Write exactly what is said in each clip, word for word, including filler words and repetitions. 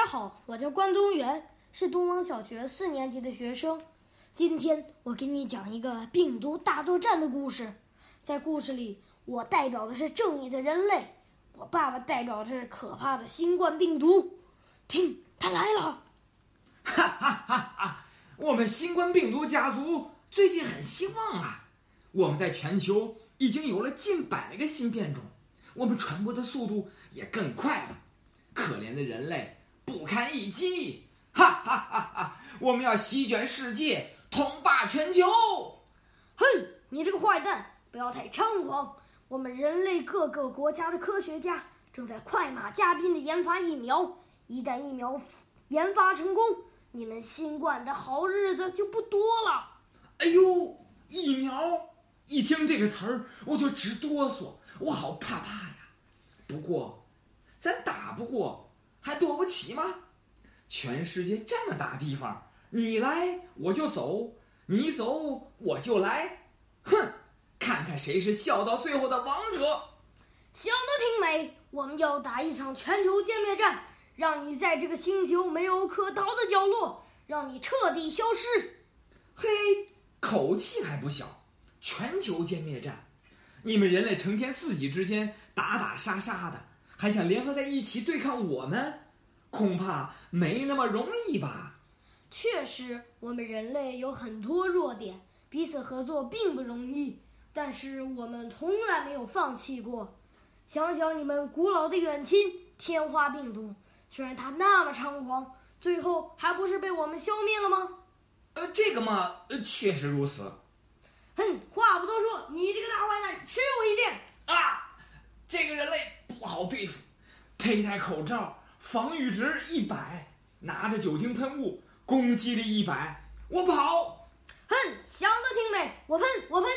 家好，我叫关东元，是东王小学四年级的学生。今天我给你讲一个病毒大作战的故事。在故事里，我代表的是正义的人类，我爸爸代表的是可怕的新冠病毒。听，他来了！ 哈哈哈哈！我们新冠病毒家族最近很兴旺啊！我们在全球已经有了近百个新变种，我们传播的速度也更快了。可怜的人类不堪一击！哈哈哈哈！我们要席卷世界，统霸全球！ 哼，你这个坏蛋，不要太猖狂！我们人类各个国家的科学家正在快马加鞭地研发疫苗，一旦疫苗研发成功，你们新冠的好日子就不多了。 哎呦，疫苗！一听这个词儿我就直哆嗦，我好怕怕呀。不过，咱打不过，还躲不起吗？全世界这么大地方，你来我就走，你走我就来。哼，看看谁是笑到最后的王者。 想得挺美，我们要打一场全球歼灭战，让你在这个星球没有可逃的角落，让你彻底消失。 嘿，口气还不小，全球歼灭战，你们人类成天自己之间打打杀杀的，还想联合在一起对抗我们？恐怕没那么容易吧。 确实，我们人类有很多弱点，彼此合作并不容易，但是我们从来没有放弃过。想想你们古老的远亲天花病毒，虽然它那么猖狂，最后还不是被我们消灭了吗？ 呃，这个嘛，呃，确实如此。 哼，话不多说，你这个大坏蛋，吃我一剑！ 啊，这个人类不好对付，佩戴口罩，防御值一百，拿着酒精喷雾，攻击力一百，我跑！ 哼，想得挺美，我喷，我喷！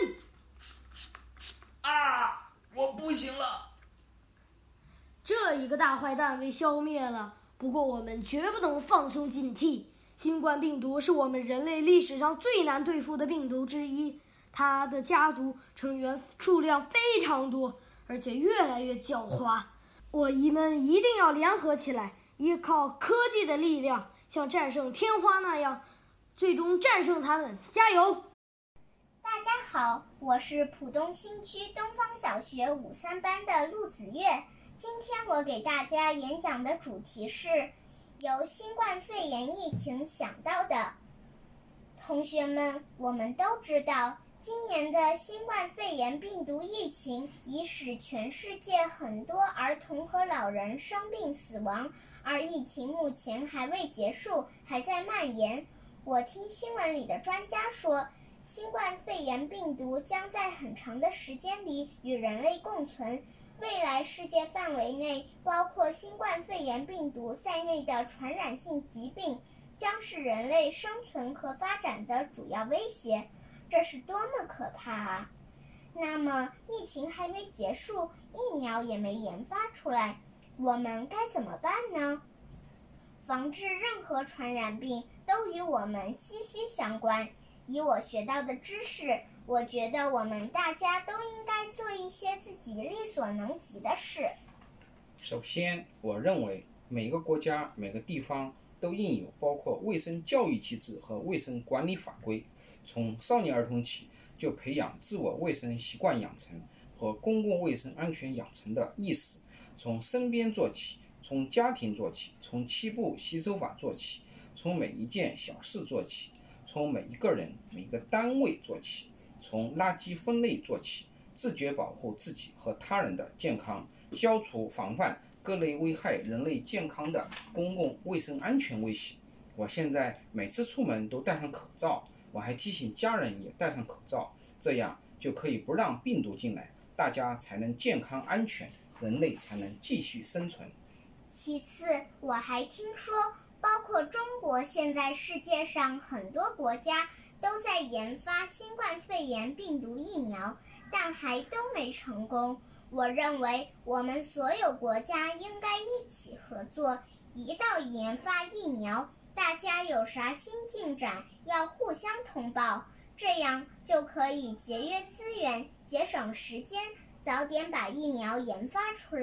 啊，我不行了！ 这一个大坏蛋被消灭了，不过我们绝不能放松警惕。新冠病毒是我们人类历史上最难对付的病毒之一，它的家族成员数量非常多，而且越来越狡猾。我们一定要联合起来，依靠科技的力量，像战胜天花那样，最终战胜他们！加油！ 大家好，我是浦东新区东方小学五三班的陆子月。今天我给大家演讲的主题是由新冠肺炎疫情想到的。同学们，我们都知道，今年的新冠肺炎病毒疫情已使全世界很多儿童和老人生病死亡，而疫情目前还未结束，还在蔓延。我听新闻里的专家说，新冠肺炎病毒将在很长的时间里与人类共存，未来世界范围内包括新冠肺炎病毒在内的传染性疾病将是人类生存和发展的主要威胁，这是多么可怕啊！那么疫情还没结束，疫苗也没研发出来，我们该怎么办呢？防治任何传染病都与我们息息相关。以我学到的知识，我觉得我们大家都应该做一些自己力所能及的事。 首先，我认为每个国家、每个地方都应有包括卫生教育机制和卫生管理法规，从少年儿童起就培养自我卫生习惯养成和公共卫生安全养成的意识，从身边做起，从家庭做起，从七步洗手法做起，从每一件小事做起，从每一个人、每个单位做起，从垃圾分类做起，自觉保护自己和他人的健康，消除防范各类危害人类健康的公共卫生安全威胁。我现在每次出门都戴上口罩，我还提醒家人也戴上口罩，这样就可以不让病毒进来，大家才能健康安全，人类才能继续生存。 其次，我还听说包括中国，现在世界上很多国家都在研发新冠肺炎病毒疫苗，但还都没成功。我认为我们所有国家应该一起合作，一道研发疫苗，大家有啥新进展要互相通报，这样就可以节约资源，节省时间，早点把疫苗研发出来，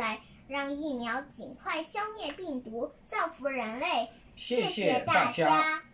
让疫苗尽快消灭病毒，造福人类。 谢谢大大家。